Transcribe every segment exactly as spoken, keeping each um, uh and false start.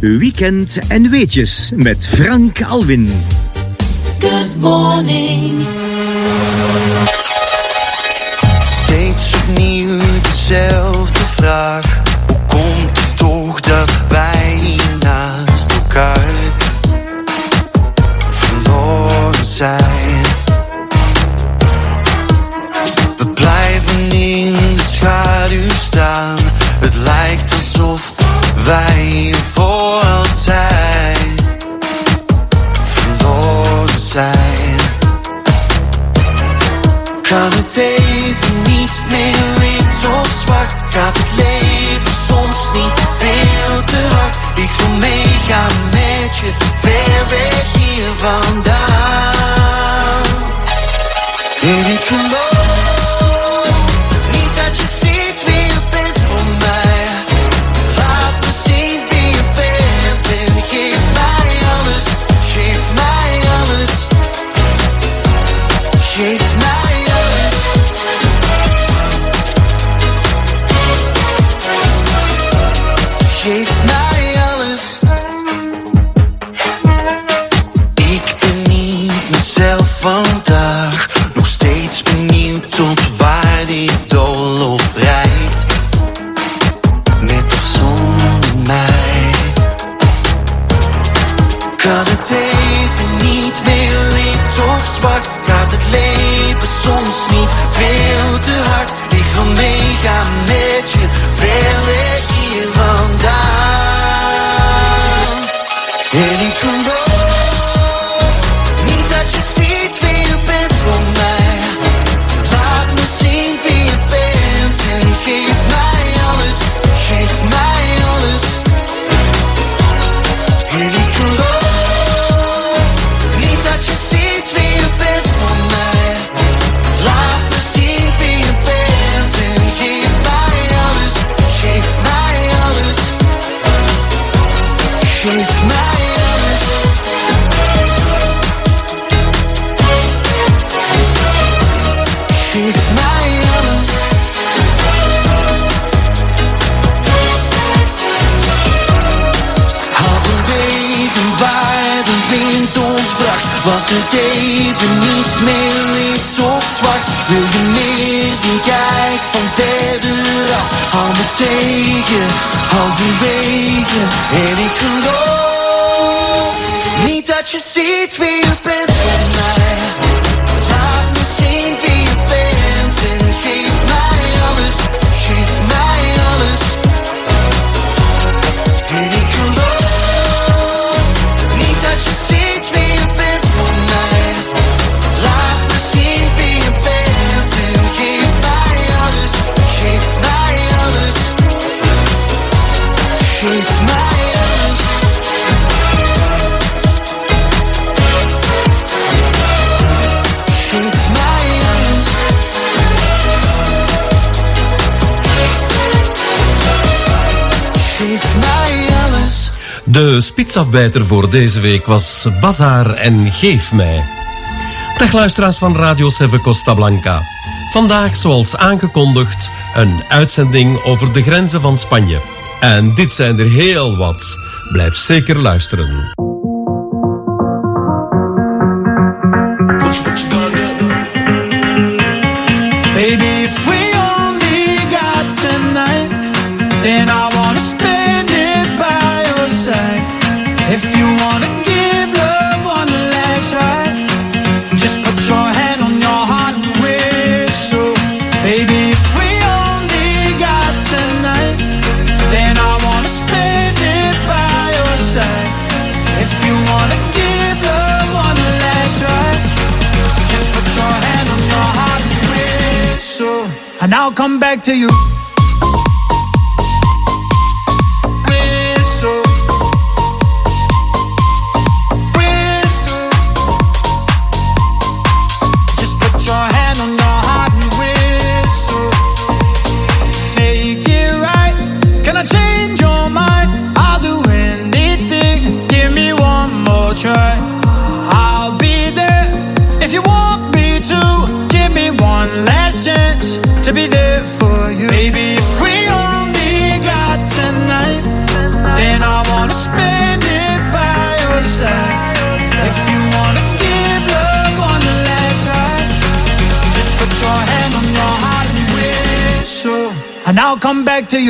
Weekend en weetjes met Frank Alwin. Good morning. Steeds opnieuw dezelfde vraag. Hoe komt het toch dat wij hier naast elkaar verloren zijn? We blijven in de schaduw staan. Het lijkt alsof wij hier voor altijd verloren zijn. Kan het even niet meer wit of zwart? Gaat het leven soms niet veel te hard? Ik wil meegaan met je, ver weg hier vandaan. En ik geloof niet dat je ziet wie je bent voor mij. Laat me zien wie je bent en geef mij alles, geef mij alles, geef mij. Geef mij alles. Ik ben niet mezelf vandaag. Nog steeds benieuwd tot waar dit doolhof reikt. Met of zonder mij. Kan het even niet meer wit of zwart? Gaat het leven soms niet veel te hard? Ik wil meegaan met je, ver weg hier vandaan. En ik geloof niet dat je ziet wie je bent voor mij. Laat me zien wie je bent en geef mij alles, geef mij alles. En ik geloof niet dat je ziet wie je bent voor mij. Laat me zien wie je bent en geef mij alles, geef mij alles, geef mij. Geef mij alles. Halverwege waar de wind ons bracht, was het even niet meer wit of zwart. Wil je meer zien, kijk van verder af. Hou me tegen, halverwege. En ik geloof niet dat je ziet wie je bent voor mij. Laat me zien wie je bent en geef mij alles, geef mij alles. En ik geloof niet dat je ziet wie je bent voor mij. Laat me zien wie je bent en geef mij alles, geef mij alles, geef mij alles. Geef mij alles. Geef mij alles. De spitsafbijter voor deze week was Bazaar en Geef mij. Dag luisteraars van Radio zeven Costa Blanca. Vandaag, zoals aangekondigd, een uitzending over de grenzen van Spanje. En dit zijn er heel wat. Blijf zeker luisteren. Baby, if we only got tonight, then I wanna spend it by your side. If you wanna give love one last try, just put your hand on your heart and whistle. Baby, if we only got tonight, then I wanna spend it by your side. If you wanna give love one last try, just put your hand on your heart and whistle. And I'll come back to you. Whistle. Whistle. Just put your hand on your heart and whistle. Make it right. Can I change your mind? I'll do anything. Give me one more try. I'll be there if you want me to. Give me one last chance to be there for you. Baby, back to you.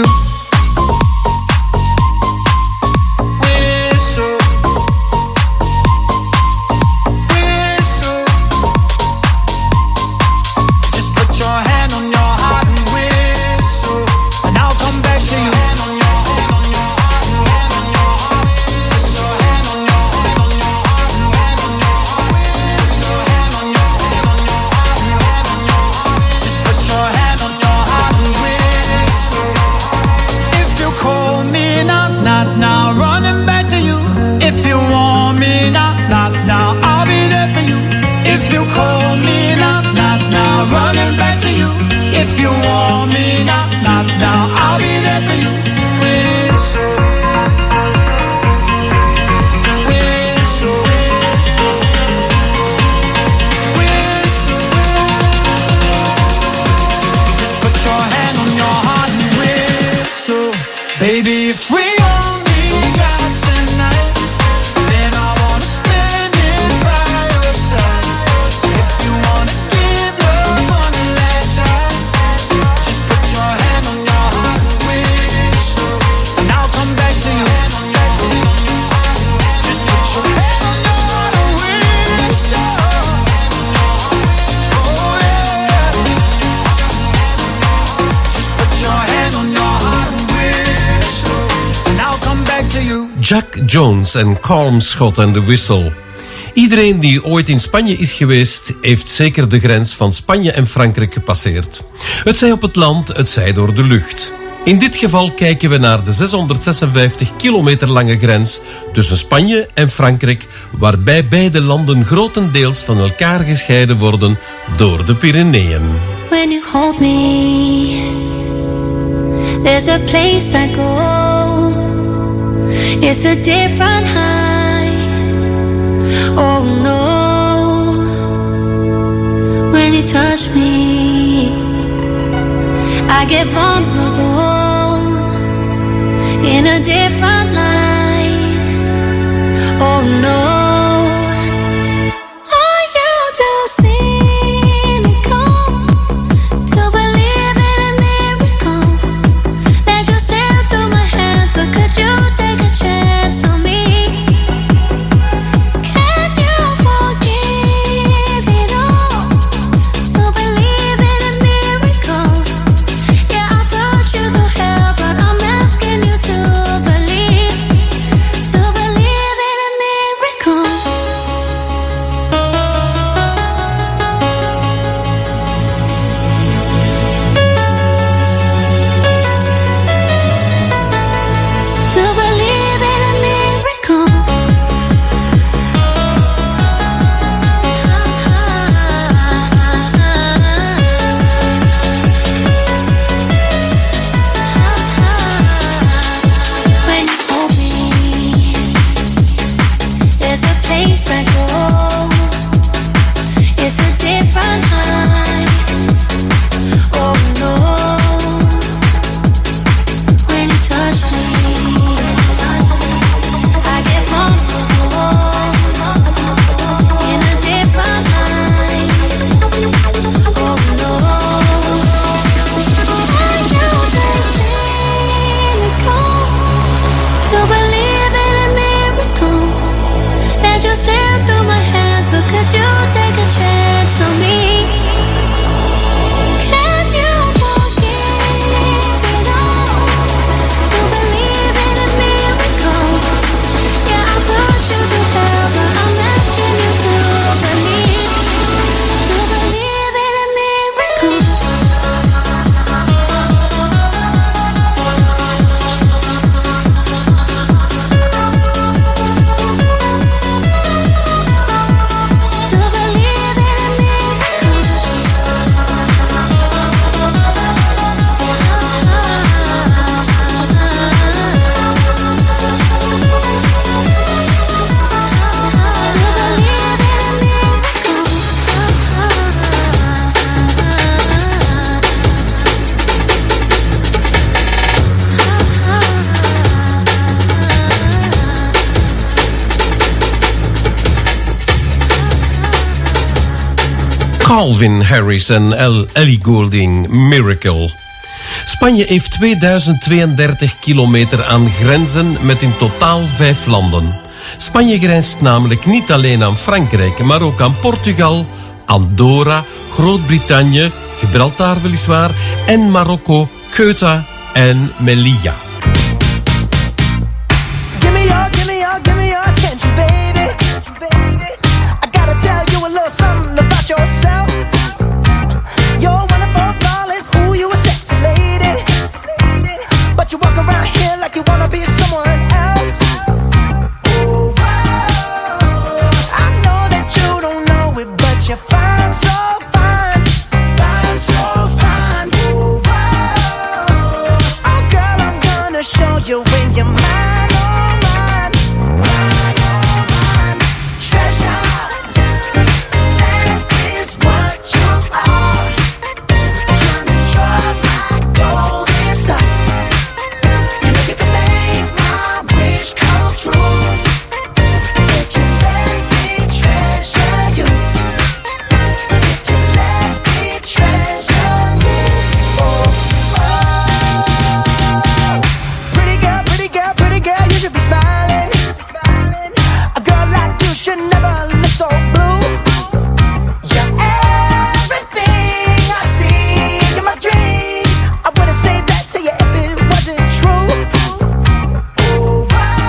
Jack Jones en Calm Scott and the Whistle. Iedereen die ooit in Spanje is geweest, heeft zeker de grens van Spanje en Frankrijk gepasseerd. Het zij op het land, het zij door de lucht. In dit geval kijken we naar de zeshonderdzesenvijftig kilometer lange grens tussen Spanje en Frankrijk, waarbij beide landen grotendeels van elkaar gescheiden worden door de Pyreneeën. When you hold me, there's a place I go. It's a different high. Oh no. When you touch me, I get vulnerable in a different light. Oh no. Calvin Harris en Ellie Goulding, Miracle. Spanje heeft tweeduizend tweeëndertig kilometer aan grenzen met in totaal vijf landen. Spanje grenst namelijk niet alleen aan Frankrijk, maar ook aan Portugal, Andorra, Groot-Brittannië, Gibraltar weliswaar, en Marokko, Ceuta en Melilla. Give me your, give me your, give me your attention, baby. I gotta tell you a little something about yourself. You're one of our flawless, ooh, you a sexy lady. But you walk around here like you wanna be someone else. Ooh, I know that you don't know it, but you're fine, so fine, fine, so fine. Ooh, oh girl, I'm gonna show you when you're mine, oh mine, mine, oh mine. Treasure, that is what you are. Honey, you're my golden star. You know you can make my wish come true. If you let me treasure you. If you let me treasure you. Oh, oh. Pretty girl, pretty girl, pretty girl, you should be smiling. A girl like you should never look so blue. You're everything I see in my dreams. I wouldn't say that to you if it wasn't true. Ooh,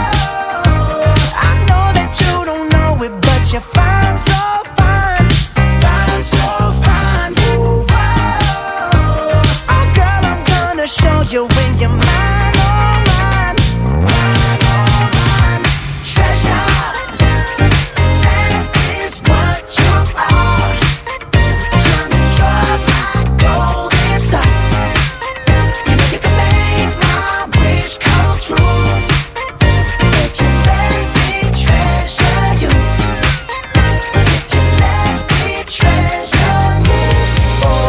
I know that you don't know it, but you're fine, so fine, fine, so fine. Ooh, oh girl, I'm gonna show you when you're mine, oh mine, mine, oh mine. Treasure, that is what you are. Honey, you're my golden star. You know you can make my wish come true. If you let me treasure you. If you let me treasure you. Oh,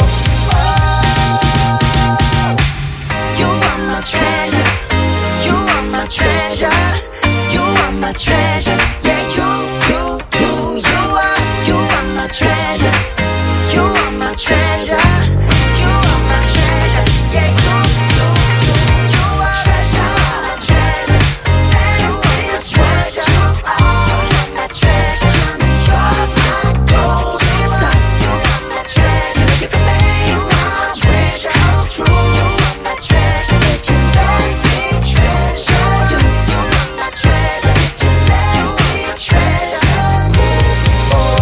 oh. You are my treasure. You are my treasure. You are my treasure. Yeah, you, you, you, you are. You are my treasure. You are my treasure. You are my treasure. Yeah, you, you, you, you are. Treasure, treasure. You is treasure. You are my treasure. You're my golden star. You are my treasure. You know you can make my treasure come true. You are my treasure. If you let me treasure you. You are my treasure. If you let me treasure you. Oh,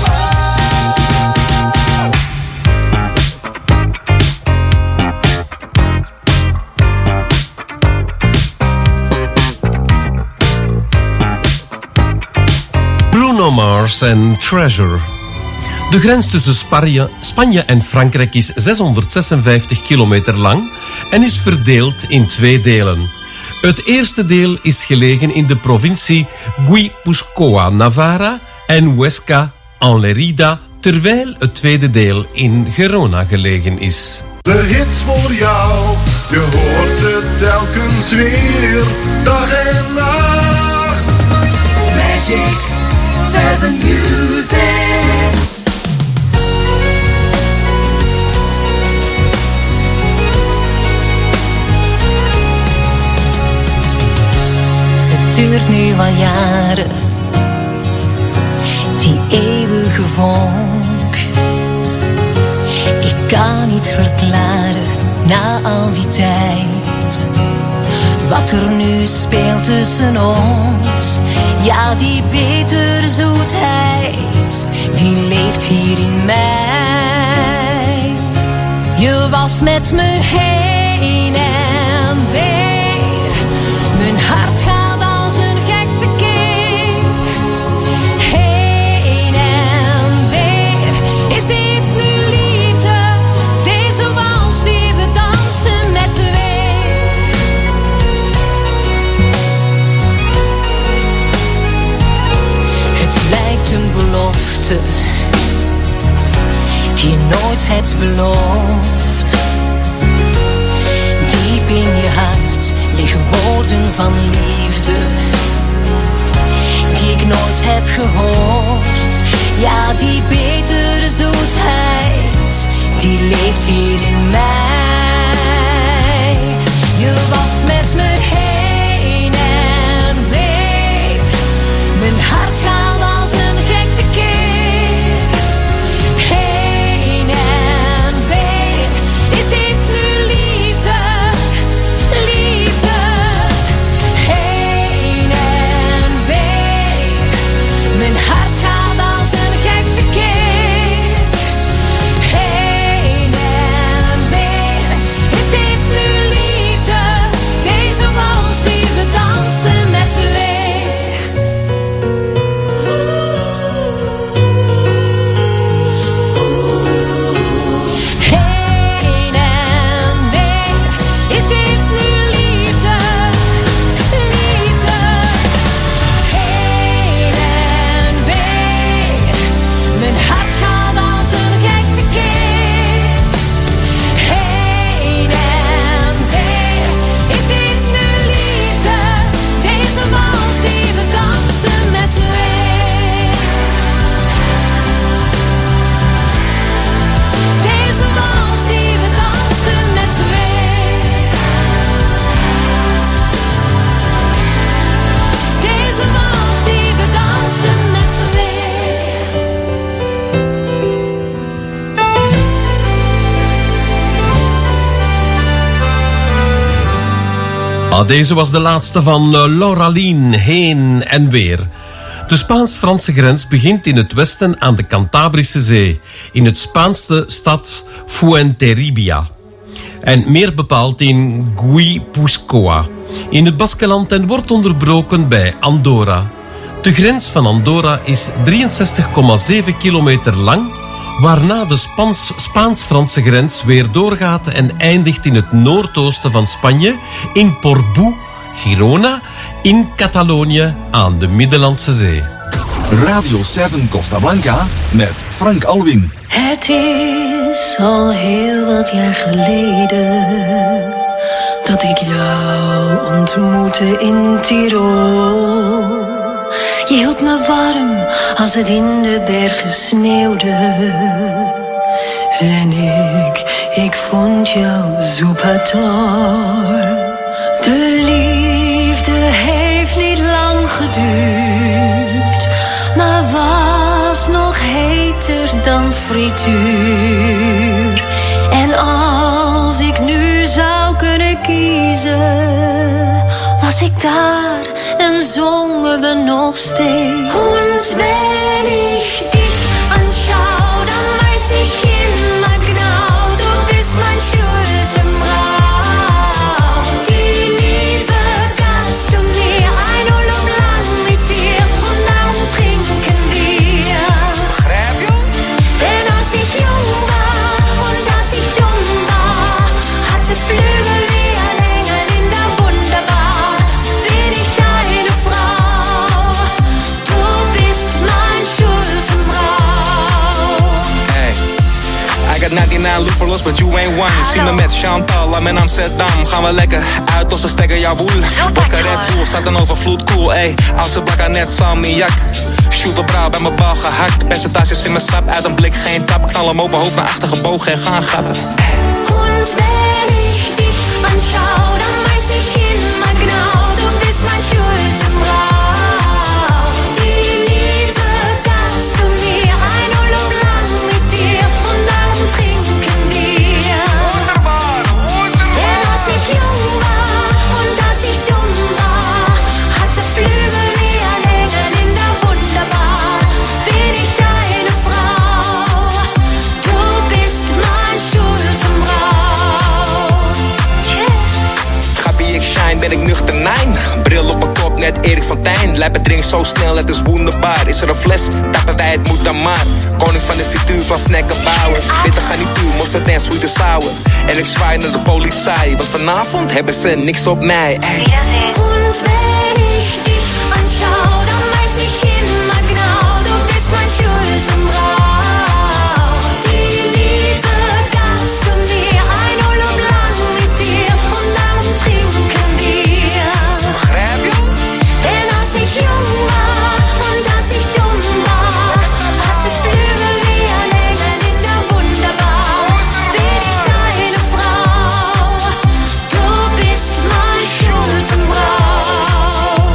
Bruno Mars en Treasure. De grens tussen Spanje, Spanje en Frankrijk is zeshonderdzesenvijftig kilometer lang en is verdeeld in twee delen. Het eerste deel is gelegen in de provincie Guipúzcoa, Navarra en Huesca en Lerida, terwijl het tweede deel in Gerona gelegen is. De hits voor jou, je hoort ze telkens weer, dag en nacht. Magic seven Music. Het duurt nu al jaren, die eeuwige vonk. Ik kan niet verklaren, na al die tijd, wat er nu speelt tussen ons. Ja, die bittere zoetheid, die leeft hier in mij. Je was met me heen en weer, mijn hart gaat als een gek tekeer. Heen en weer, is dit nu liefde, deze wals die we dansen met twee. Het lijkt een belofte die je nooit hebt beloofd. Diep in je hart liggen woorden van liefde die ik nooit heb gehoord. Ja, die betere zoetheid, die leeft hier in mij. Ja, deze was de laatste van uh, Lauralien, Heen en Weer. De Spaans-Franse grens begint in het westen aan de Cantabrische Zee, in het Spaanse stad Fuenterrabía. En meer bepaald in Guipúzcoa, in het Baskeland, en wordt onderbroken bij Andorra. De grens van Andorra is drieënzestig komma zeven kilometer lang, waarna de Spaans, Spaans-Franse grens weer doorgaat en eindigt in het noordoosten van Spanje, in Portbou, Girona, in Catalonië aan de Middellandse Zee. Radio zeven Costa Blanca met Frank Alwin. Het is al heel wat jaar geleden dat ik jou ontmoette in Tirol. Je hield me warm als het in de bergen sneeuwde. En ik, ik vond jou zoepator. De liefde heeft niet lang geduurd, maar was nog heter dan frituur. En als ik nu zou kunnen kiezen, was ik daar en zongen we nog steeds. Und wenn ich dich anschaue, dann weiß ich immer genau, du bist mein Schuldenbrau. Die Liebe gabst du mir, ein Urlaub lang mit dir, und darum trinken wir. Denn als ich jung war und als ich dumm war, hatte Flügel wie ein Engel in der Wunderbar. Bin ich deine Frau, du bist mein Schuldenbrau. Hey, I got ninety-nine loopholes, but you ain't one. Zie me met Chantal, I'm in Amsterdam. Gaan we lekker uit als een stekker, jawoel. Wakker Red Bull, staat een overvloed, cool, ey. Als de blakken net salmiak. Shoot op brouw, bij mijn bal gehakt. Percentages in mijn sap, uit een blik geen tap. Knal hem op mijn hoofd naar achter gebogen en gaan grappen. Und wenn ich dich anschaue, dann weiß ich immer genau, du bist mein Schuldenbrau. Die Liebe gabst du mir, ein Urlaub lang mit dir, und darum trinken wir. Denn als ich jung war und als ich dumm war, hatte Flügel wie ein Engel in der Wunderbar. Bin ich deine Frau, du bist mein Schuldenbrau. Gappie, ik shine, ben ik nuchter, nein. Bril op mijn kop, net Erik van Tijn. Lijpen drink zo snel, het is wonderbaar. Is er een fles, tappen wij, het moet dan maar. Koning van de frituur, van snacken bouwen. Bitter garnituur, mosterd en sweet en sour. En ik zwaai naar de politie, want vanavond hebben ze niks op mij. Ey. Und wenn ich dich anschaue, dann weiß ich immer genau, du bist mein Schuldenbrau. Die Liebe gabst du mir, ein Urlaub lang mit dir, und darum trinken wir. Denn als ich jung war und als ich dumm war, hatte Flügel wie ein Engel in der Wunderbar. Bin ich deine Frau, du bist mein Schuldenbrau.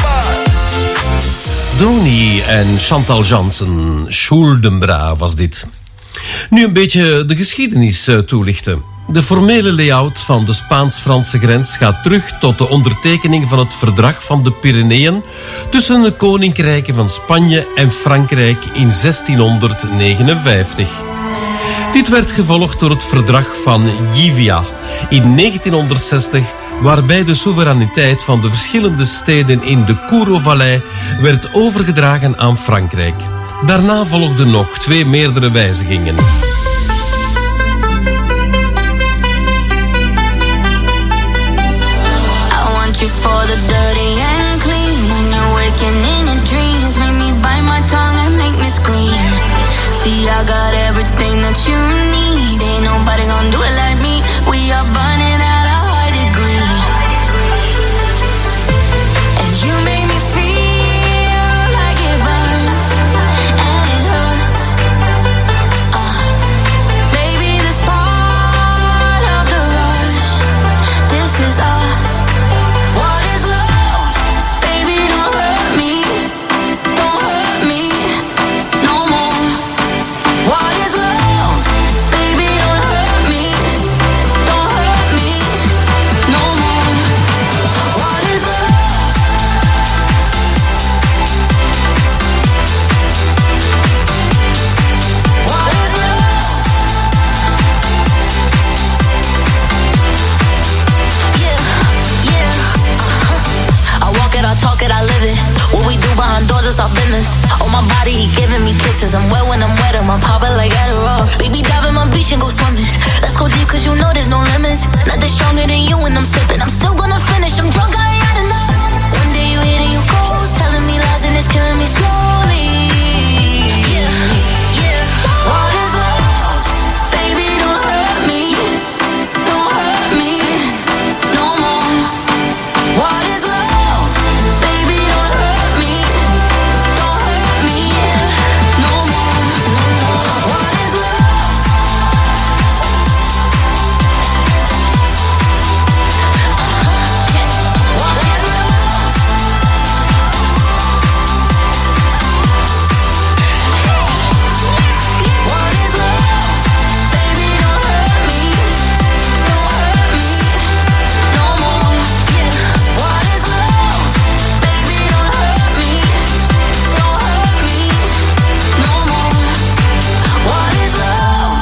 Doni en Chantal Jansen, Schuldenbra was dit. Nu een beetje de geschiedenis uh, toelichten. De formele layout van de Spaans-Franse grens gaat terug tot de ondertekening van het verdrag van de Pyreneeën tussen de koninkrijken van Spanje en Frankrijk in zestienhonderdnegenenvijftig. Dit werd gevolgd door het verdrag van Jivia in negentienhonderdzestig, waarbij de soevereiniteit van de verschillende steden in de Kouro-vallei werd overgedragen aan Frankrijk. Daarna volgden nog twee meerdere wijzigingen. You for the dirty and clean. When you're waking in your dreams, make me bite my tongue and make me scream. See, I got everything that you need. Ain't nobody gonna do it like me. We are burning at a high degree. And you make me feel like it burns and it hurts. Uh, baby, this part of the rush. This is us. What is love? Baby, don't hurt me. Don't hurt me. that I live it. What we do behind doors is our business. On my body, he giving me kisses. I'm wet when I'm wet, I'm popping like Adderall. Baby, dive in my beach and go swimming. Let's go deep, cause you know there's no limits. Nothing stronger than you when I'm sipping. I'm still gonna finish, I'm drunk, I ain't had enough. One day you hit and you go, telling me lies and it's killing me slowly. Yeah, yeah. What is love? Baby, don't hurt me. Don't hurt me no more. What is love? Baby, don't hurt me. Don't hurt me no more. What is love? What is love? What is love? Baby, don't hurt me. Don't hurt me no more. What is love? Baby, don't hurt me. Don't hurt me no more. What is love?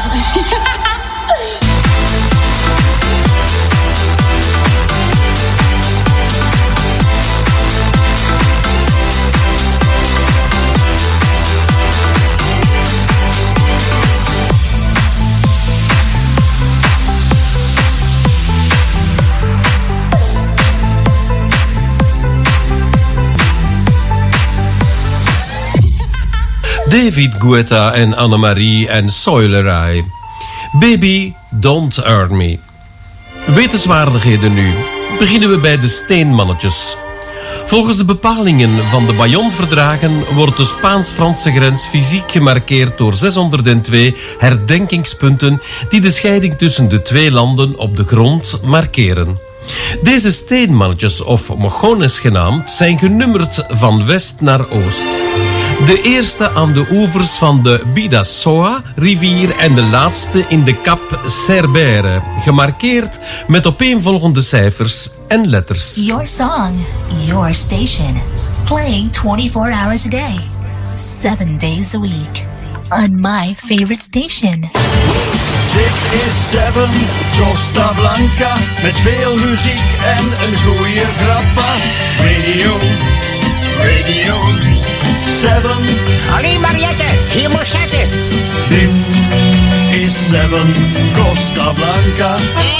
David Guetta en Annemarie en Soilerai. Baby, don't hurt me. Wetenswaardigheden nu. Beginnen we bij de steenmannetjes. Volgens de bepalingen van de Bayonne-verdragen wordt de Spaans-Franse grens fysiek gemarkeerd door zeshonderdtwee herdenkingspunten die de scheiding tussen de twee landen op de grond markeren. Deze steenmannetjes, of mogones genaamd, zijn genummerd van west naar oost. De eerste aan de oevers van de Bidassoa-rivier en de laatste in de Cap Cerbère, gemarkeerd met opeenvolgende cijfers en letters. Your song, your station. Playing twenty-four hours a day, seven days a week. On my favorite station. Dit is Seven, Costa Blanca. Met veel muziek en een goeie grappa. Radio, radio, Seven. Allee Mariette, hier moet zetten. Dit is Seven, Costa Blanca.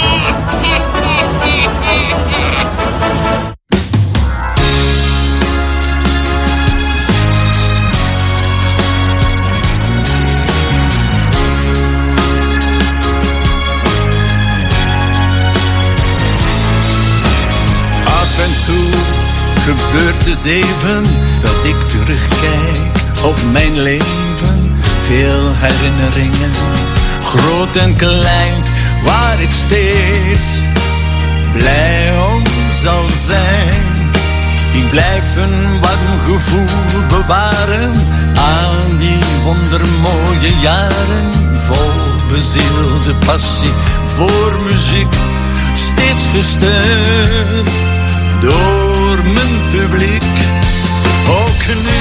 Af en toe gebeurt het even dat ik terugkijk op mijn leven. Veel herinneringen, groot en klein, waar ik steeds blij om zal zijn. Ik blijf een warm gevoel bewaren aan die wondermooie jaren. Vol bezielde passie voor muziek, steeds gesteund door mijn publiek. Ook nu,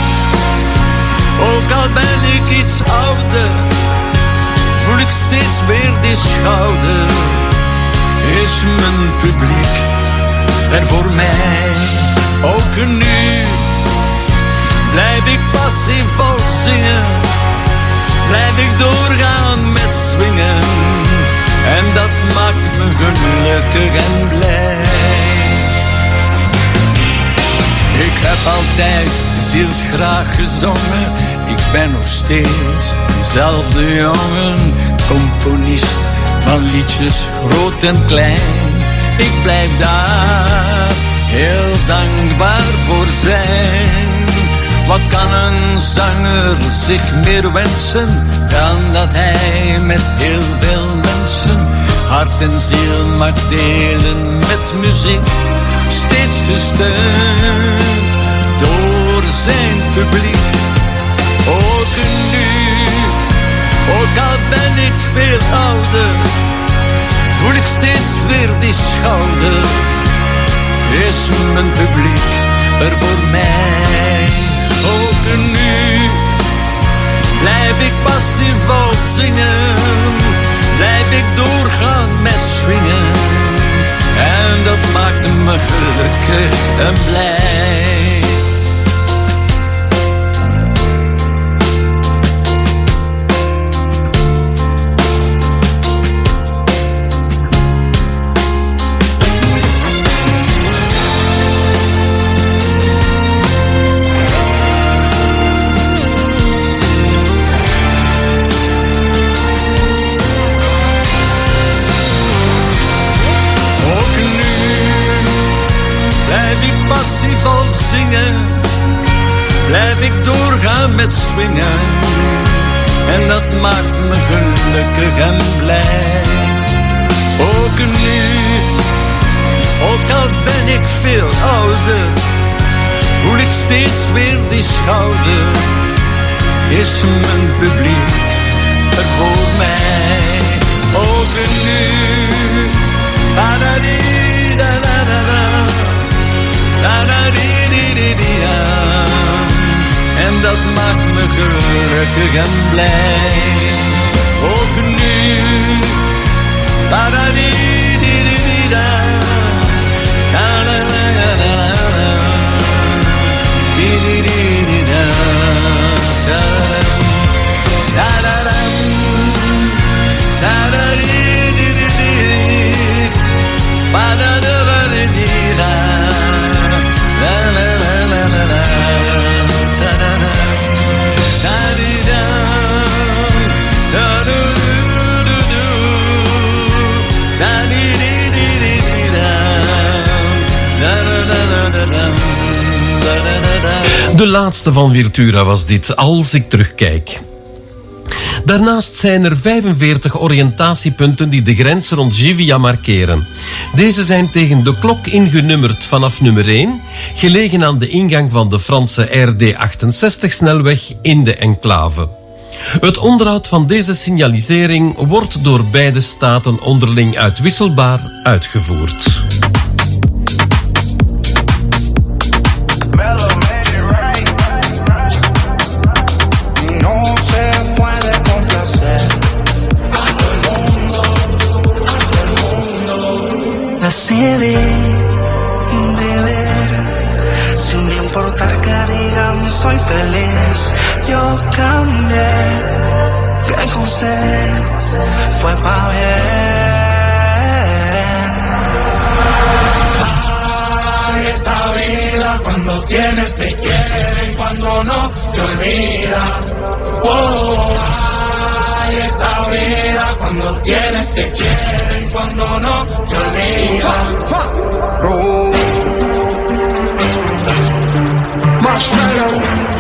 ook al ben ik iets ouder, voel ik steeds weer die schouder. Is mijn publiek er voor mij? Ook nu blijf ik passievol zingen, blijf ik doorgaan met swingen. En dat maakt me gelukkig en blij. Ik heb altijd zielsgraag gezongen. Ik ben nog steeds diezelfde jongen, componist van liedjes groot en klein. Ik blijf daar heel dankbaar voor zijn. Wat kan een zanger zich meer wensen dan dat hij met heel veel mensen hart en ziel mag delen met muziek. Steeds gesteund door zijn publiek. Ook nu, ook al ben ik veel ouder, voel ik steeds weer die schouder. Is mijn publiek er voor mij? Ook nu blijf ik passievol zingen, blijf ik doorgaan met swingen. En dat maakt me gelukkig en blij. festival zingen, blijf ik doorgaan met swingen. En dat maakt me gelukkig en blij. Ook nu, ook al ben ik veel ouder, voel ik steeds weer die schouder. Is mijn publiek er voor mij? Ook nu, da-da-di-da-da-da-da, da-da-di-di-di-di-da. En dat maakt me gelukkig en blij. Ook nu, da-da-di-di-di-di-da, da-da-da-da-da-da, di-di-di-di-da, da-da-da-da-da, da-da-di-di-di-di, ba-da-da-ba-di-di-da, la-la-la-la-la-la. De laatste van Virtura was dit, Als ik terugkijk. Daarnaast zijn er vijfenveertig oriëntatiepunten die de grens rond Givia markeren. Deze zijn tegen de klok ingenummerd vanaf nummer één, gelegen aan de ingang van de Franse R D achtenzestig-snelweg in de enclave. Het onderhoud van deze signalisering wordt door beide staten onderling uitwisselbaar uitgevoerd. Decidí vivir sin importar que digan soy feliz. Yo cambié, que con usted fue pa' bien. Ay, esta vida cuando tienes te quieren, cuando no te olvidan. Oh, ay, esta vida cuando tienes te quieren, cuando no te olvidan. Oh. Marshmallow.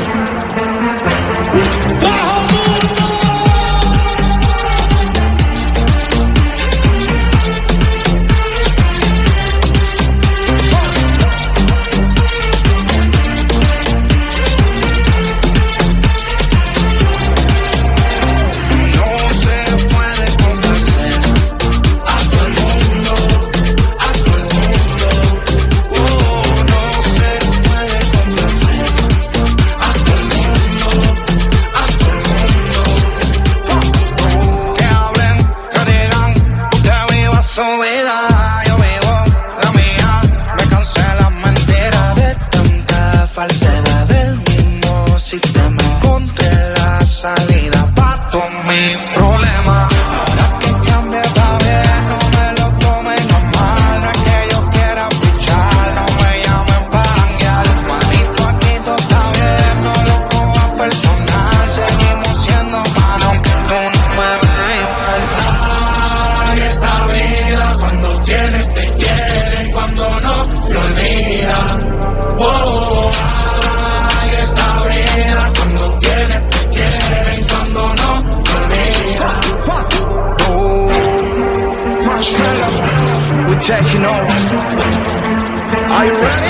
Taking over. Are you ready?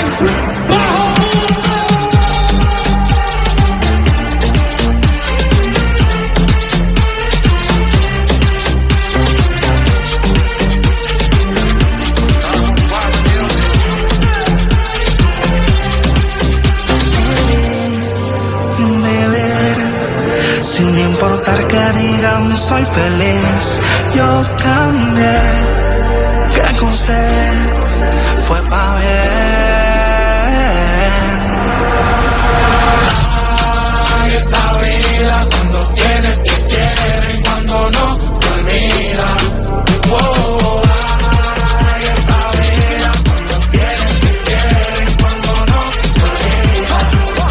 Vivir sin importar que digan soy feliz. Yo cambié. Que con usted fue pa' bien. Ay, esta vida cuando tienes te quieren, cuando no te olvidan. Oh, ay, esta vida cuando tienes te quieren, cuando no te olvidan.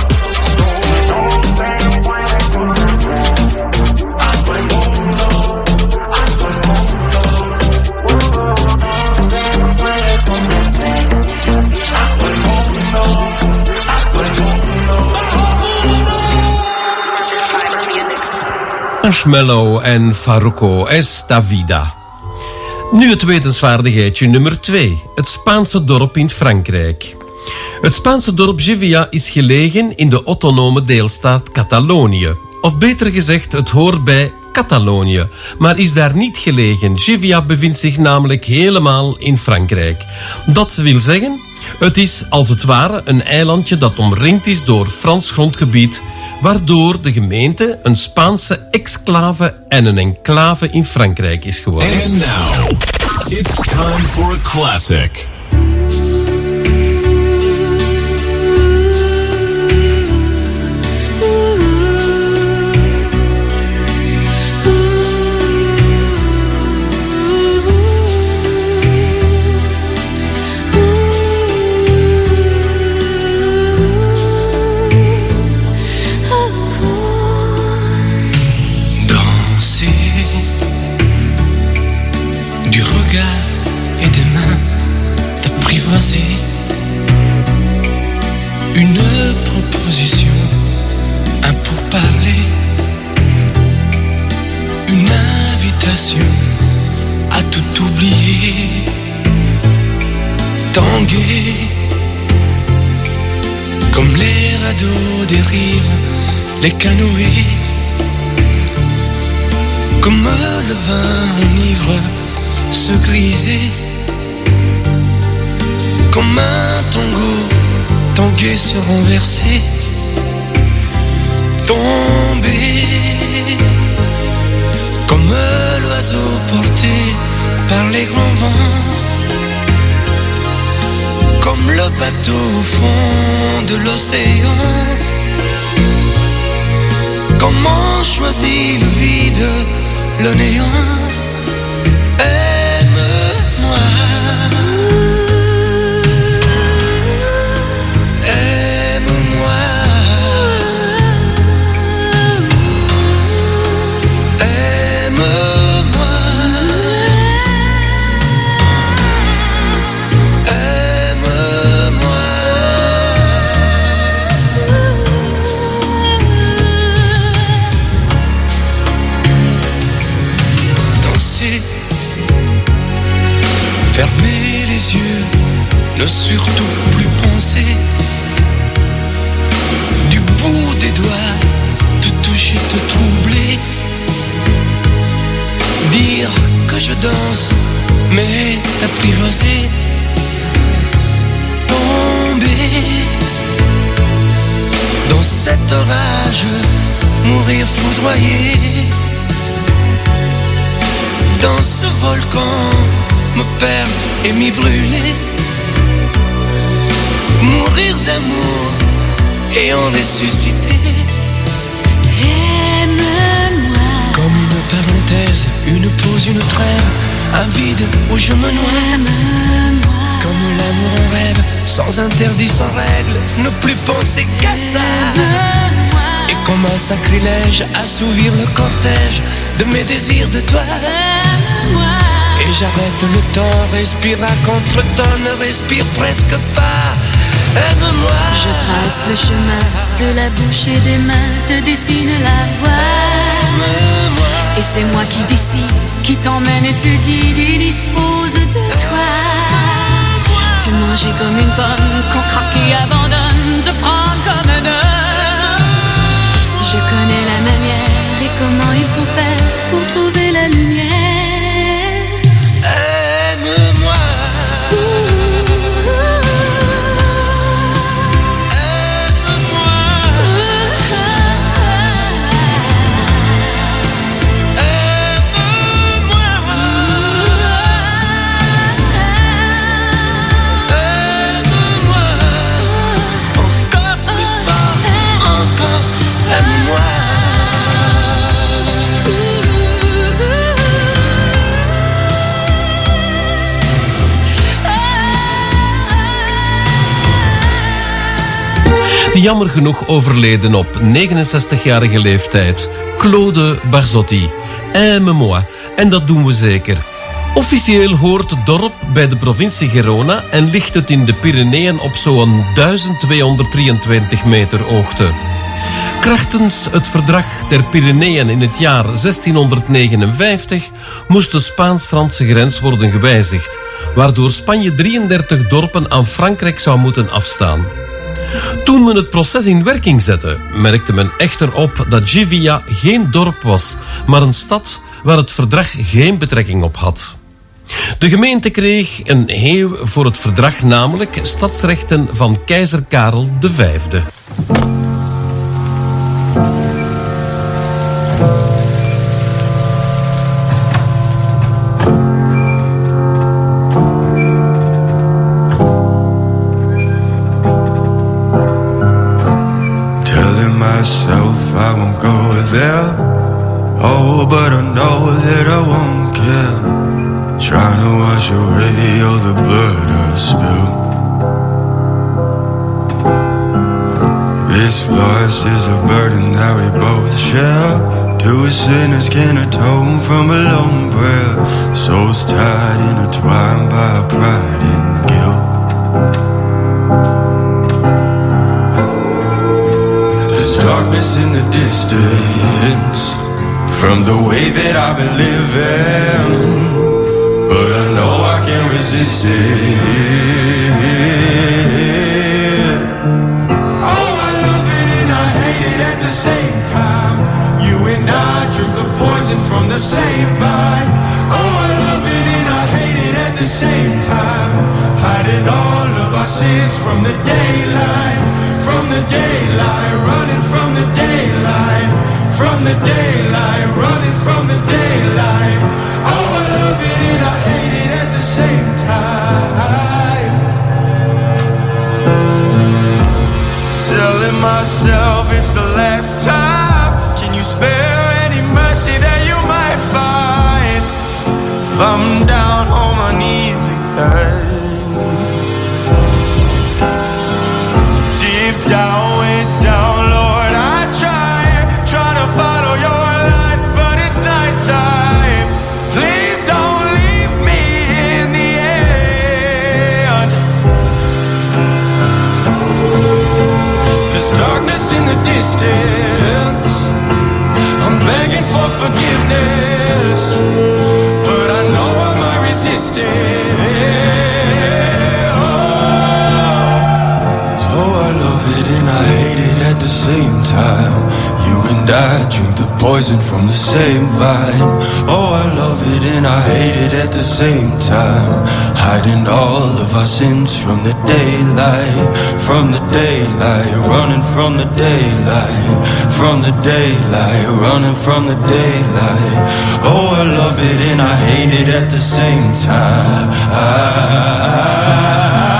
A todo el mundo, a todo el mundo. Marshmallow en Farruko, Esta Vida. Nu het wetenswaardigheidje nummer twee. Het Spaanse dorp in Frankrijk. Het Spaanse dorp Givia is gelegen in de autonome deelstaat Catalonië. Of beter gezegd, het hoort bij Catalonië, maar is daar niet gelegen. Givia bevindt zich namelijk helemaal in Frankrijk. Dat wil zeggen, het is als het ware een eilandje dat omringd is door Frans grondgebied, waardoor de gemeente een Spaanse exclave en een enclave in Frankrijk is geworden. And now, it's time for a classic. Une proposition, un pourparler, une invitation à tout oublier, tanguer comme les radeaux des rives, les canoës, comme le vin enivre se griser, comme un tango tanguer se renverser, tomber comme l'oiseau porté par les grands vents, comme le bateau au fond de l'océan. Comment choisit le vide, le néant? Aime-moi. Fermer les yeux, ne surtout plus penser, du bout des doigts, te toucher, te troubler, dire que je danse, mais t'apprivoiser, tomber dans cet orage, mourir foudroyé, dans ce volcan, me perdre et m'y brûler, mourir d'amour et en ressusciter. Aime-moi. Comme une parenthèse, une pause, une trêve, un vide où je me noie. Aime-moi. Comme l'amour en rêve, sans interdit, sans règle, ne plus penser qu'à ça. Aime-moi. Et comme un sacrilège, assouvir le cortège de mes désirs de toi. Aime-moi. Et j'arrête le temps, respire à contre-temps, ne respire presque pas. Aime-moi. Je trace le chemin de la bouche et des mains, te dessine la voie. Aime-moi. Et c'est moi qui décide, qui t'emmène et te guide et dispose de toi. Te manger comme une pomme, qu'on craque et abandonne, te prendre comme un homme. Je connais la manière et comment il faut faire pour trouver la lumière. Aime-moi. Jammer genoeg overleden op negenenzestigjarige leeftijd. Claude Barzotti. Aime-moi. En dat doen we zeker. Officieel hoort het dorp bij de provincie Gerona en ligt het in de Pyreneeën op zo'n duizend tweehonderddrieëntwintig meter hoogte. Krachtens het verdrag der Pyreneeën in het jaar zestienhonderdnegenenvijftig moest de Spaans-Franse grens worden gewijzigd, waardoor Spanje drieëndertig dorpen aan Frankrijk zou moeten afstaan. Toen men het proces in werking zette, merkte men echter op dat Givia geen dorp was, maar een stad waar het verdrag geen betrekking op had. De gemeente kreeg een eeuw voor het verdrag, namelijk stadsrechten van keizer Karel de Vijfde. Myself, I won't go there. Oh, but I know that I won't care. Trying to wash away all the blood I spill. This loss is a burden that we both share. Two sinners can atone from a lone prayer. Souls tied, intertwined by pride and guilt. Darkness in the distance from the way that I've been living, but I know I can't resist it. Oh, I love it and I hate it at the same time. You and I drink the poison from the same vine. Oh, I love it and I hate it at the same time. Hiding all of our sins from the daylight. From the daylight, running from the daylight. From the daylight, running from the daylight. Oh, I love it and I hate it at the same time. Telling myself it's the last time. Can you spare any mercy that you might find? If I'm down on my knees again. Down, way down, Lord, I try, try to follow your light, but it's nighttime. Please don't leave me in the end. There's darkness in the distance. I'm begging for forgiveness, but I know I might resist it. And I hate it at the same time. You and I drink the poison from the same vine. Oh, I love it and I hate it at the same time. Hiding all of our sins from the daylight. From the daylight, running from the daylight. From the daylight, running from the daylight. Oh, I love it and I hate it at the same time. I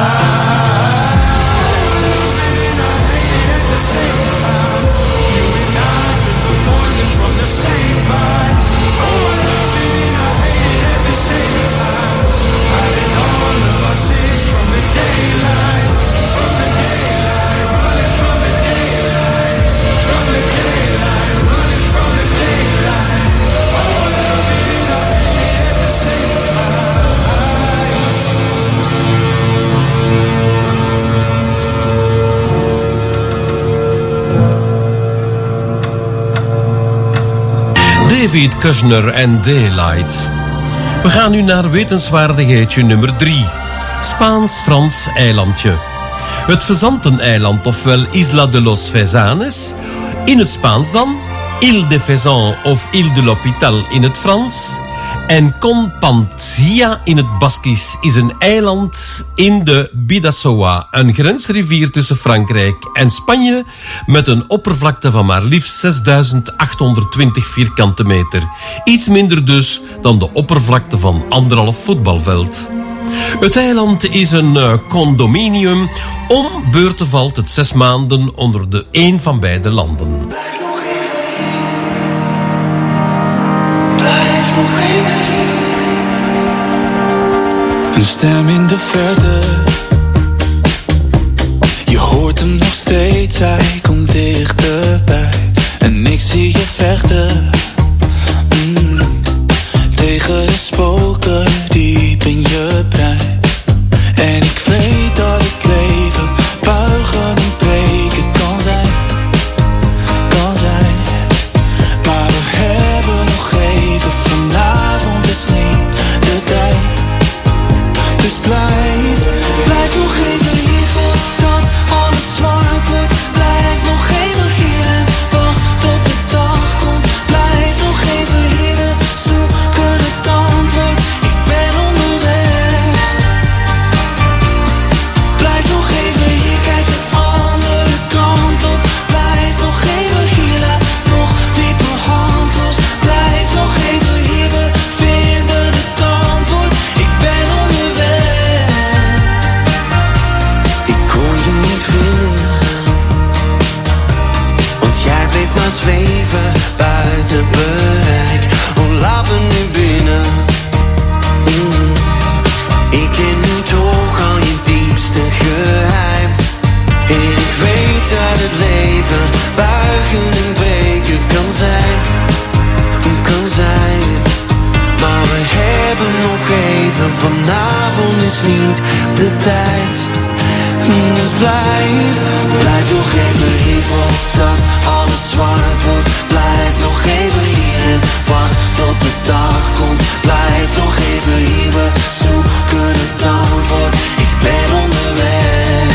David Kushner en Daylight. We gaan nu naar wetenswaardigheidje nummer drie. Spaans-Frans eilandje. Het Fezanteneiland, ofwel Isla de los Faisanes. In het Spaans dan. Île de Faisan of Île de l'Hôpital in het Frans. En Compantzia in het Baskisch is een eiland in de Bidasoa, een grensrivier tussen Frankrijk en Spanje, met een oppervlakte van maar liefst zesduizend achthonderdtwintig vierkante meter. Iets minder dus dan de oppervlakte van anderhalf voetbalveld. Het eiland is een uh, condominium. Om beurten valt het zes maanden onder de een van beide landen. Een stem in de verte, je hoort hem nog steeds, hij komt dichterbij. En ik zie je vechten, mm, tegen de spoken diep in je brein. En ik weet dat het leven buigen en breken kan zijn, kan En ik weet dat het leven buigen en breken kan zijn, kan zijn. Maar we hebben nog even, vanavond is niet de tijd. Dus blijf, blijf nog even hier voordat alles zwart wordt. Blijf nog even hier en wacht tot de dag komt. Blijf nog even hier, we zoeken het antwoord. Ik ben onderweg.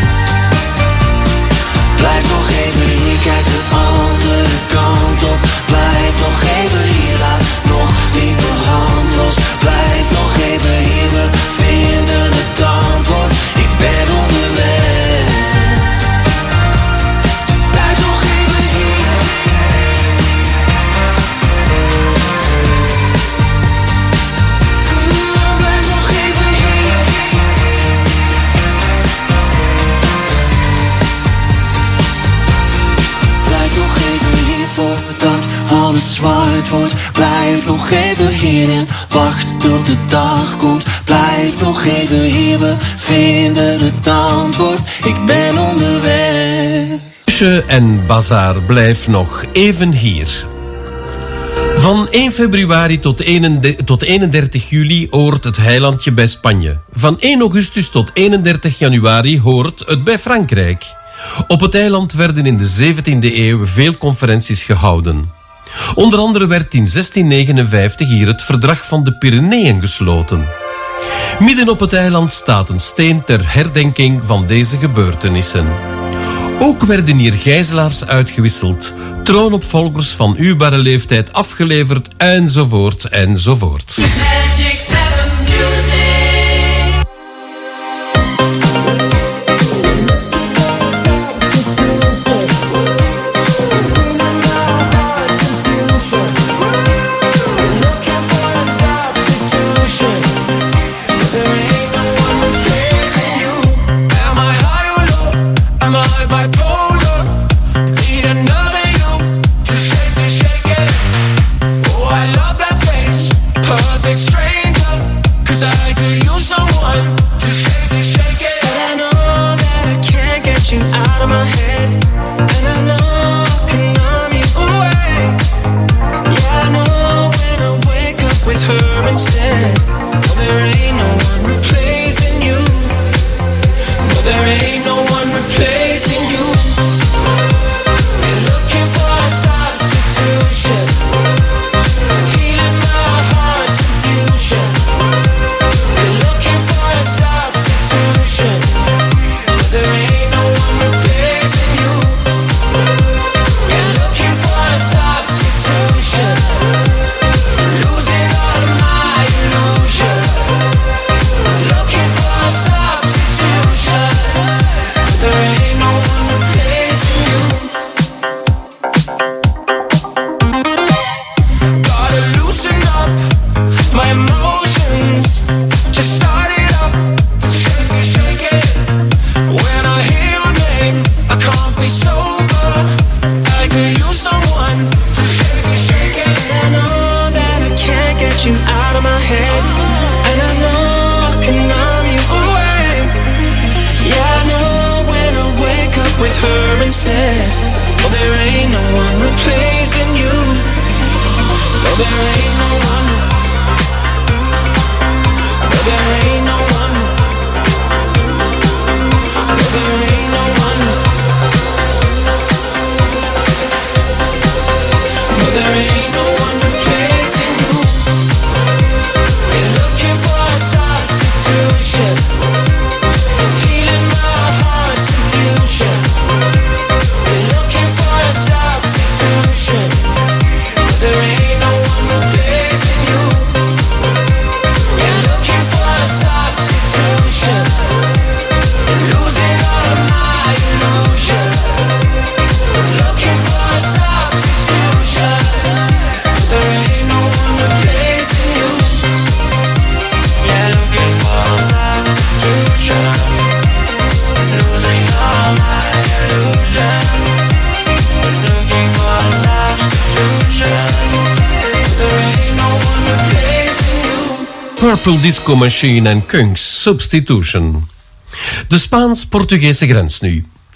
Blijf nog even hier, kijk de andere kant op. Blijf nog even hier, laat nog niet de hand los. Blijf nog even hier, we vinden het antwoord. Ik ben onderweg. Blijf nog even hier. Blijf nog even hier. Blijf nog even hier voordat alles zwart wordt. Blijf nog even hier en wacht tot de dag komt. Blijf nog even hier, we vinden het antwoord. Ik ben onderweg. Kusje en Bazaar, blijf nog even hier. Van één februari tot, eenendertig, tot eenendertig juli hoort het heilandje bij Spanje. Van één augustus tot eenendertig januari hoort het bij Frankrijk. Op het eiland werden in de zeventiende eeuw veel conferenties gehouden. Onder andere werd in zestien negenenvijftig hier het verdrag van de Pyreneeën gesloten. Midden op het eiland staat een steen ter herdenking van deze gebeurtenissen. Ook werden hier gijzelaars uitgewisseld, troonopvolgers van huwbare leeftijd afgeleverd, enzovoort, enzovoort. Magic seven music. Purple Disco Machine en Kunks Substitution. De Spaans-Portugese grens nu.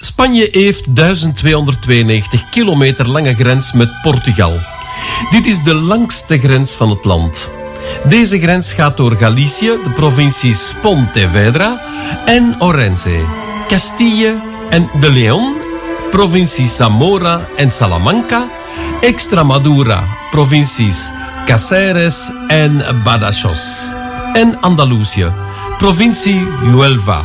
Spanje heeft duizend tweehonderdtweeënnegentig kilometer lange grens met Portugal. Dit is de langste grens van het land. Deze grens gaat door Galicië, de provincies Pontevedra en Orense, Castille en de León, provincie Zamora en Salamanca, Extremadura, provincies Cáceres en Badajoz en Andalusië, provincie Huelva.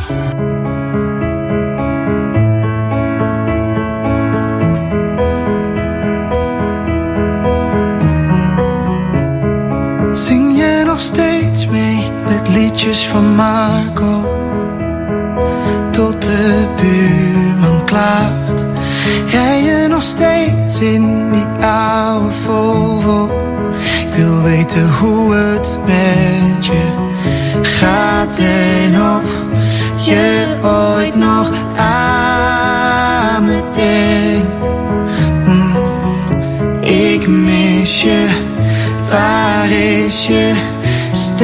Zing je nog steeds mee met liedjes van Marco? Tot de buurman klaart. Rij je nog steeds in die oude Volvo? Ik wil weten hoe het met je gaat en of je ooit nog aan me denkt. Mm, ik mis je. Waar is je stem?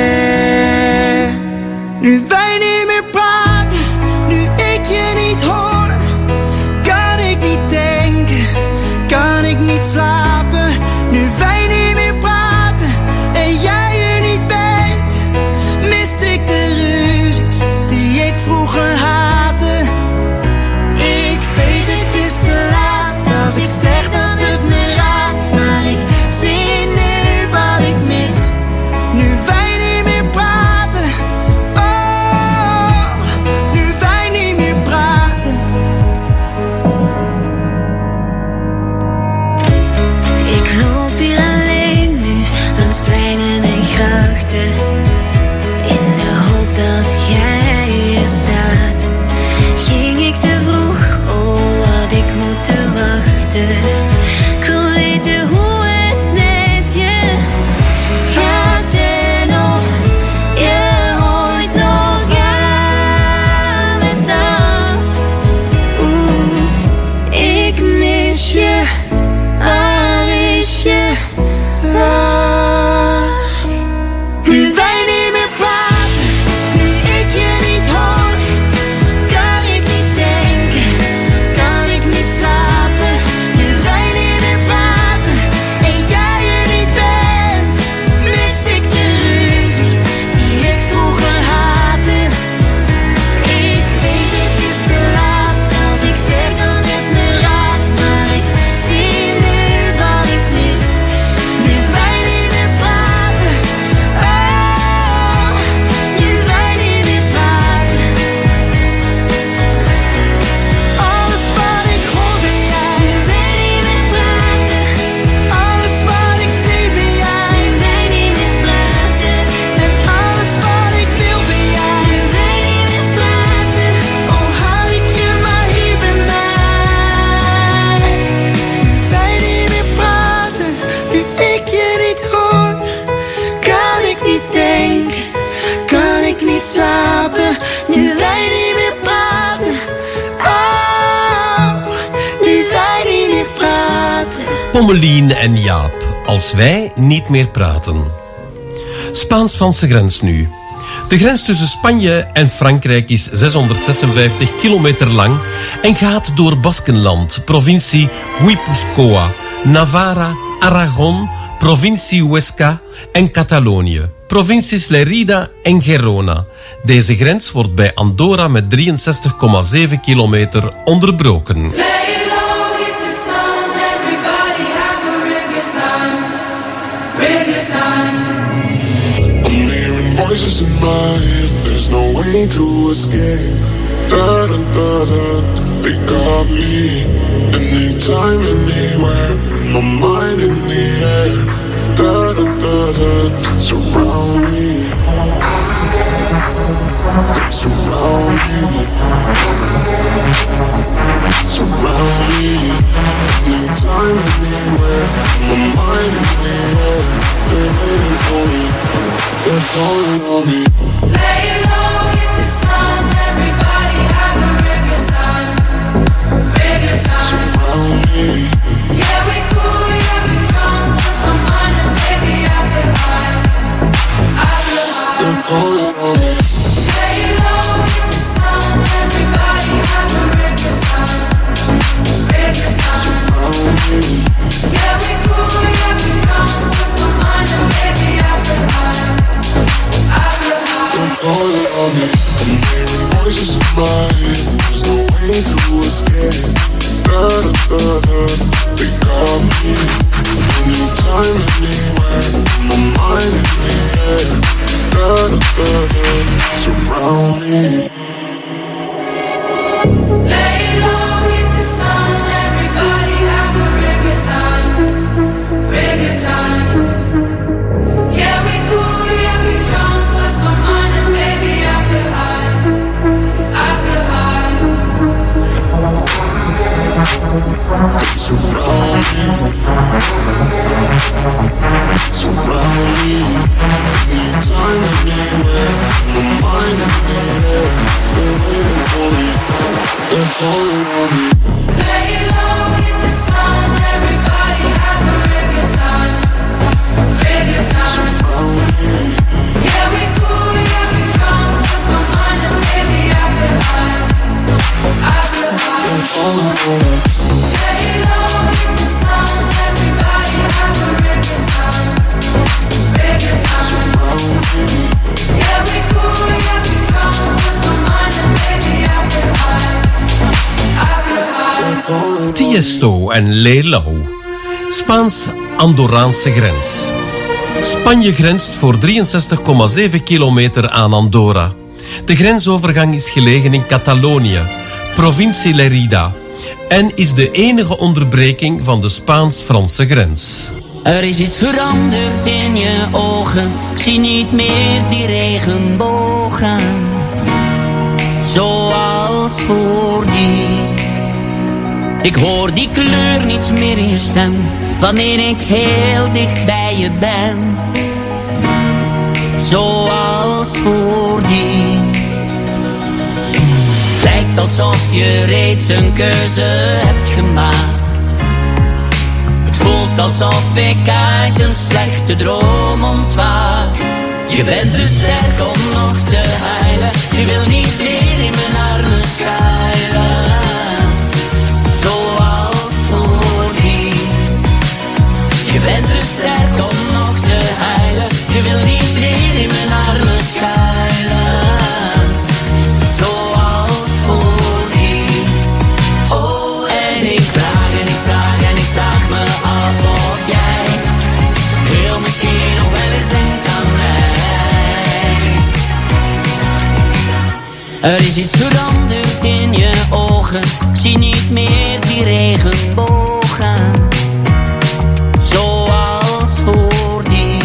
Nu wij niet meer praten, nu ik je niet hoor, kan ik niet denken, kan ik niet slapen. Nu wij niet meer praten en jij er niet bent, mis ik de ruzies die ik vroeger haatte. Ik weet het is te laat als ik zeg dat het me raakt, maar ik zie ik mis, nu wij niet meer praten. Oh, nu wij niet meer praten. Ik loop hier alleen nu, langs pleinen en grachten, in de hoop dat jij er staat. Ging ik te vroeg, oh had ik moeten wachten. Ik wil weten hoe slapen, nu wij niet meer praten. Oh, nu wij niet meer praten. Pommelien en Jaap, als wij niet meer praten. Spaans-Franse grens nu. De grens tussen Spanje en Frankrijk is zeshonderdzesenvijftig kilometer lang en gaat door Baskenland, provincie Guipúzcoa, Navarra, Aragon, provincie Huesca en Catalonië, provincies Lerida en Gerona. Deze grens wordt bij Andorra met drieënzestig komma zeven kilometer onderbroken. Voices in my head, there's no way to escape. Da da da da, they got me. Anytime, anywhere, my mind in the air. Da da da da, surround me. They surround me. Surround me. Anytime, anywhere, my mind in the air. They're waiting for me. They're calling on me. Lay low, hit the sun. Everybody have a real good time. Real good time. Surround me. Yeah, we cool, yeah, we drunk. Lost my mind and baby, I feel high. I feel high. They're calling on me. Lay low, hit the sun. Everybody Lay low, hit the sun, everybody have a real good time, real good time. Yeah, we cool, yeah, we drunk, lost my mind, and baby, I feel high, I feel high. Surround me, surround me. Anytime, anywhere, my mind in the air. They're waiting for me, they're calling on me. Lay low, hit the sun, everybody have a real good time, real good time. Surround me, Yeah, we cool, yeah, we drunk, lost my mind, and baby, I feel high, I feel high. they're calling on me. Lay low, hit the sun, everybody have a real good time, real good time. Surround me, Yeah, we cool, yeah, we drunk, lost my mind, and baby, I feel high, I feel high. they're calling on me. Tiesto en Lelo. Spaans-Andorraanse grens. Spanje grenst voor drieënzestig komma zeven kilometer aan Andorra. De grensovergang is gelegen in Catalonië, provincie Lerida, en is de enige onderbreking van de Spaans-Franse grens. Er is iets veranderd in je ogen. Ik zie niet meer die regenbogen, zoals voordien. Ik hoor die kleur niet meer in je stem, wanneer ik heel dicht bij je ben, zoals voordien. Lijkt alsof je reeds een keuze hebt gemaakt. Het voelt alsof ik uit een slechte droom ontwaak. Je bent te sterk om nog te huilen. Je wil niet meer in mijn armen schuilen, zoals voordien. Je bent te sterk om nog te huilen. Je wil niet meer in mijn armen schuilen, zoals voordien. Oh, en ik vraag en ik vraag en ik vraag me af of jij heel misschien nog wel eens denkt aan mij. Er is iets veranderd in je ogen. Ik zie niet meer die regenbogen, zoals voordien.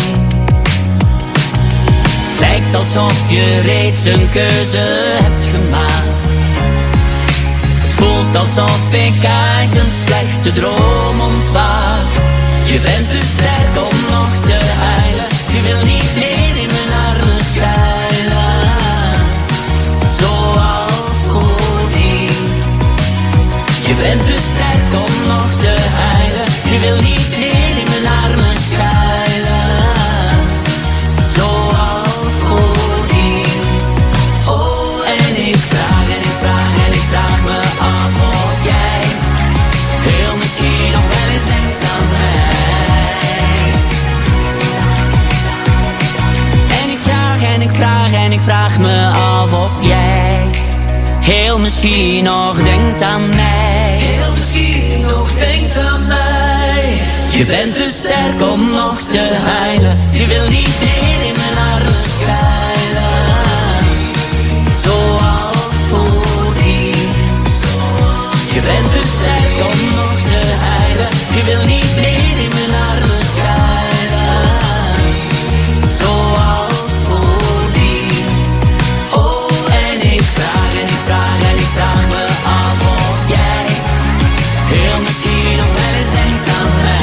Lijkt alsof je reeds een keuze hebt gemaakt. Het voelt alsof ik uit een slechte droom ontwaak. Je bent te sterk om nog te huilen. Je wil niet meer in mijn armen schuilen, zoals voordien. Je bent te sterk om nog te huilen. Je wil niet meer in mijn armen schuilen, zoals voordien. Oh, en ik vraag en ik vraag en ik vraag me af of jij heel misschien nog wel eens denkt aan mij. En ik vraag en ik vraag en ik vraag me af of jij heel misschien nog denkt aan mij. Heel misschien nog denkt aan mij. Je bent te sterk om nog te huilen. Je wil niet meer in mijn armen schuilen, zoals voordien. Je bent te sterk om nog te huilen. Je wil niet meer in mijn armen schuilen, zoals voordien. Oh, en ik vraag en ik vraag en ik vraag me af of jij heel misschien nog wel eens denkt aan mij.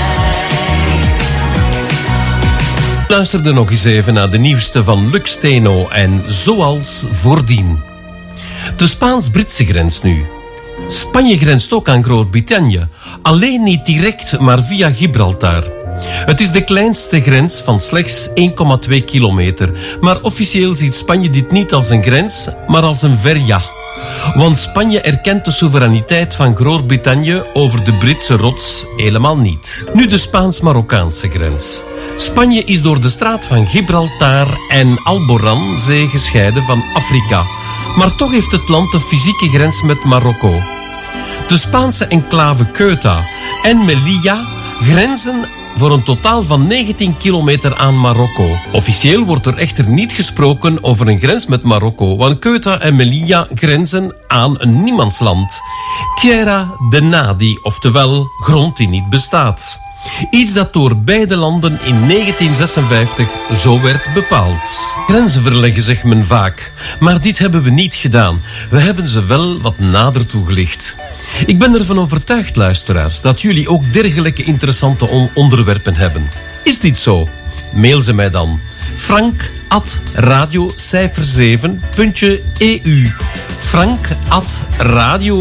Luister er nog eens even naar de nieuwste van Lux Steno en Zoals voordien. De Spaans-Britse grens nu. Spanje grenst ook aan Groot-Brittannië, alleen niet direct, maar via Gibraltar. Het is de kleinste grens van slechts één komma twee kilometer, maar officieel ziet Spanje dit niet als een grens, maar als een verja. Want Spanje erkent de soevereiniteit van Groot-Brittannië over de Britse rots helemaal niet. Nu de Spaans-Marokkaanse grens. Spanje is door de straat van Gibraltar en Alboranzee gescheiden van Afrika. Maar toch heeft het land een fysieke grens met Marokko. De Spaanse enclave Ceuta en Melilla grenzen voor een totaal van negentien kilometer aan Marokko. Officieel wordt er echter niet gesproken over een grens met Marokko, want Ceuta en Melilla grenzen aan een niemandsland. Tierra de Nadi, oftewel grond die niet bestaat. Iets dat door beide landen in negentien zesenvijftig zo werd bepaald. Grenzen verleggen, zegt men vaak. Maar dit hebben we niet gedaan. We hebben ze wel wat nader toegelicht. Ik ben ervan overtuigd, luisteraars, dat jullie ook dergelijke interessante on- onderwerpen hebben. Is dit zo? Mail ze mij dan. Frank at radiocijfer zeven punt e u. Frank at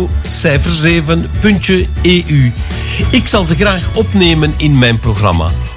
radiocijfer zeven punt e u. Ik zal ze graag opnemen in mijn programma.